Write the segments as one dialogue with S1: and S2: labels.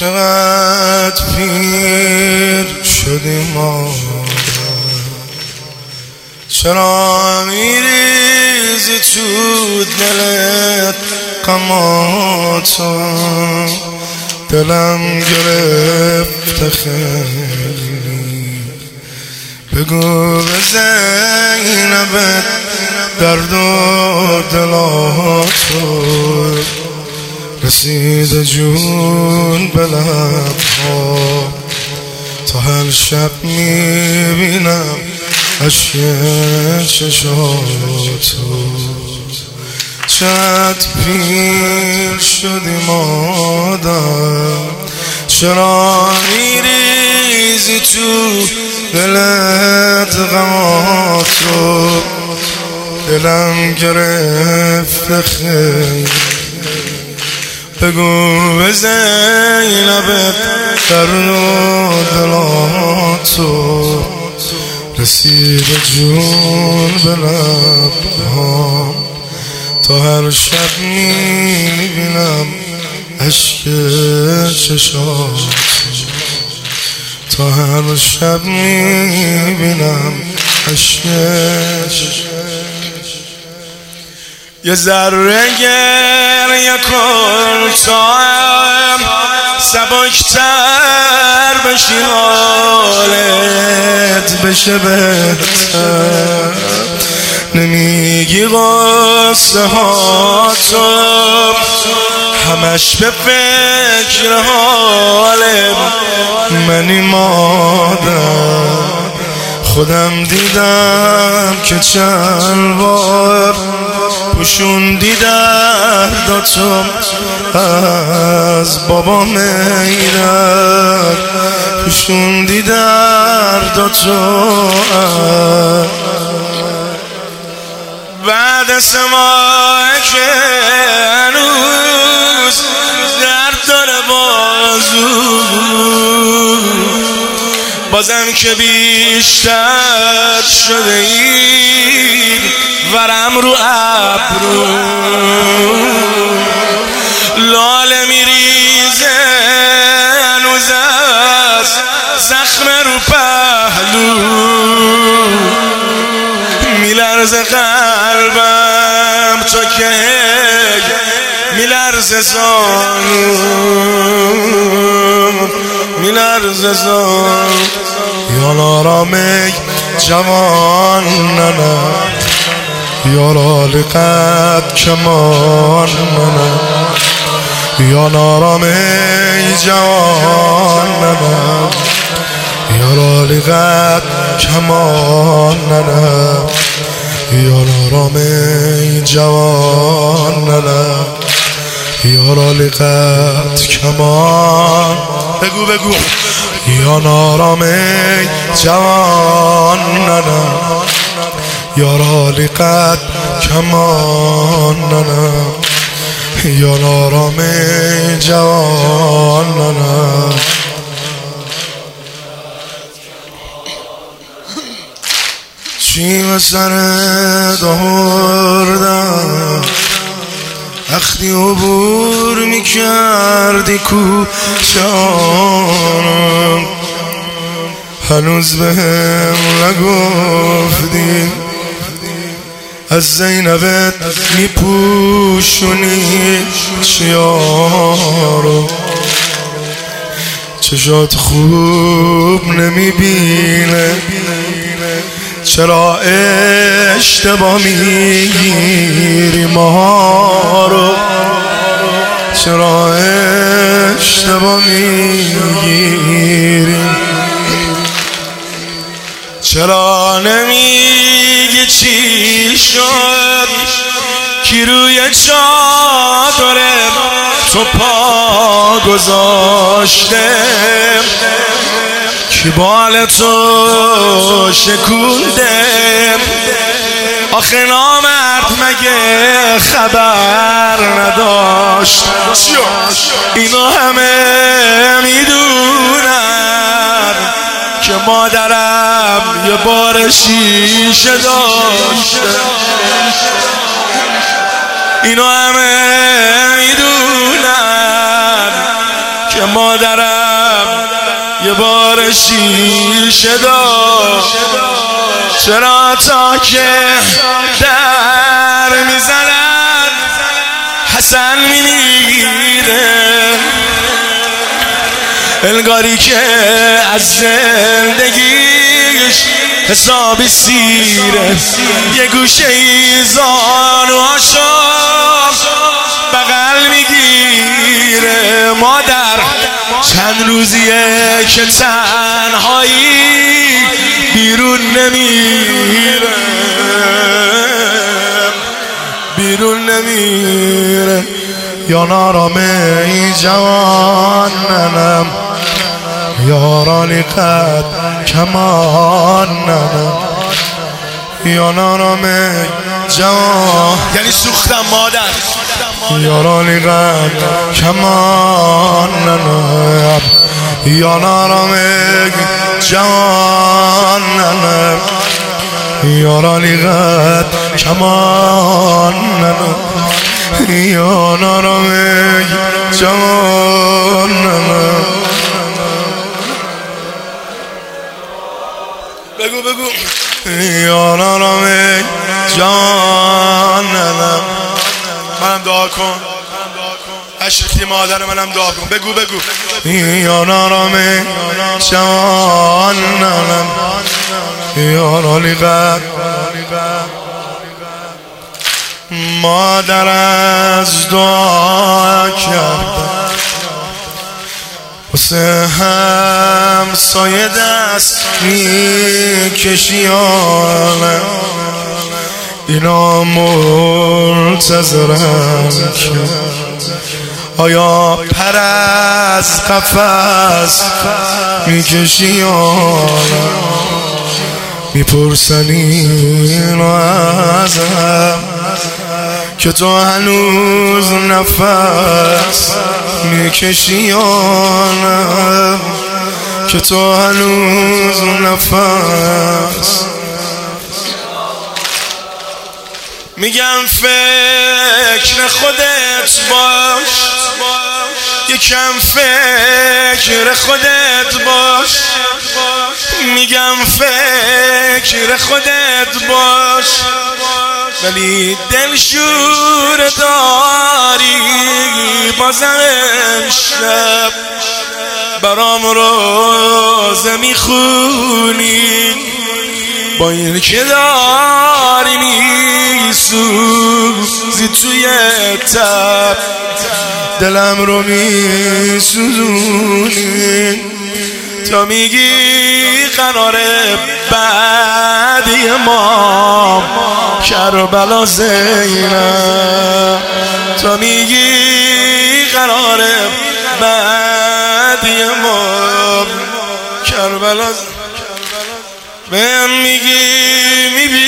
S1: چقدر پیر شدیم ما، چرا میریزی تو دلت غماتو؟ دلم گرفته خیلی، بگو به زینبت درد و دلاتو. رسید جون به لبها، تا هر شب میبینم عشق چشاتو. چقدر پیر شدی مادر، چرا میریزی تو دلت غماتو؟ دلم گرفته خیلی، بگو به زینبت درد و دلاتو. رسید جون به لبها، تا هر شب میبینم عشق چشاتو. تا هر شب میبینم عشق چشاتو. یه ذره گریه کن تا سبکتر بشی، حالت بشه بهتر. نمیگی قصه ها تو، همش به فکر حال منی مادر. خودم دیدم که چند بار پوشوندی درداتو از بابا میدر، پوشوندی درداتو بعد 3 ماه که هنوز درد داره بازو. بازم که بیشتر شده ای ورم رو ابرو، لاله میریزه هنوز از زخم رو پهلو. میلرزه قلبم تا که میلرزه زانو، میلرزه زانو. یا نارامه جوان ننه، یا لقد کمان ننه، یا نارامه جوان ننه، یا لقد کمان ننه، یا نارامه جوان ننه، یا لقد کمان. بگو بگو. یا نارامه جوان ننه، یا لقد کمان ننه، یا نارامه جوان ننه. چی به سرت آوردم وقتی عبور میکردی کوچه‌ام؟ هنوز بهم نگفتی از زینبت میپوشونی چیارو؟ چشات خوب نمیبینه، چرا اشتباه میگیری ما رو؟ چرا اشتباه میگیری؟ چرا نمیگی چی شد کی روی چادر تو پا گذاشته؟ کی بال تو شکونده؟ آخه نامرد مگه خبر نداشت؟ اینا همه میدونن که مادرم یه بار شیشه داشت. اینا همه میدونن که مادرم یه بار شیشه داشت، چرا تا که در میزنن حسن میمیره، انگاری که از زندگیش حسابی سیره، یه گوشه ای زانوهاشو بغل میگیره. مادر چند روزیه که تنهایی بیرون نمیره، بیرون نمیره. یا نارامه ای جوانم، یارانی قد کمانم، یا نارامه جوان یعنی سوختم مادر، یارانی قد کمانم، یا نارامه جوانم، یارانی قد کمانم، یا نارامه جوانم. بگو بگو. یا نارامه جانم، منم دعا کن، اشرفی مادر منم دعا کن. بگو بگو. یا نارامه جانم، یا نارامه. مادر از دعا کرد واسه همسایه دست میکشیانم، اینا منتظرم که آیا پر از قفس میکشیانم، میپرسن اینو ازم که تو هنوز نفس میکشیانم، که تو هنوز نفس. میگم فکر خودت باش، یکم فکر خودت باش، میگم فکر خودت باش، ولی دلشور داری بازم امشب برام روزه میخونی، با این که داری میسوزی توی تب دلم رو میسوزونی، تا میگی قراره بعدی ما کربلا زینب، تا میگی قراره بعدی ما کربلا، بهم میگی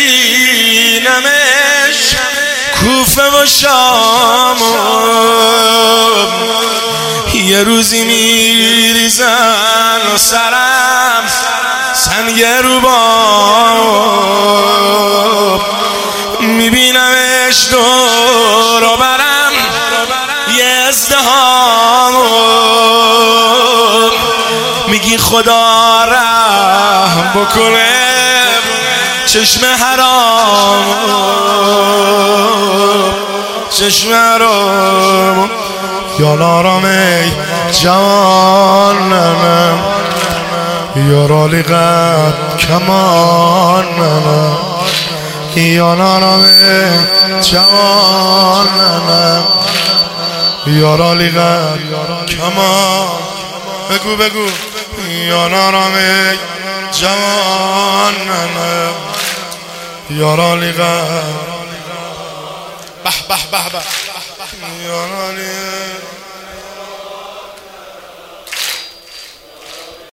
S1: میبینمش کوفه و شام، یه روزی میریزن و سرم سنگ روباب، میبینمش دور و برم یه ازدهام، میگی خدا رحم بکنه چشم حرام، چشم حرام. یا نارامه جوانم، یا رالی قد کمانم، یا نارامه جوانم، یا رالی قد کمان. بگو بگو. یا نارامه جوانم، یا رالی قد به به به به، یا رالی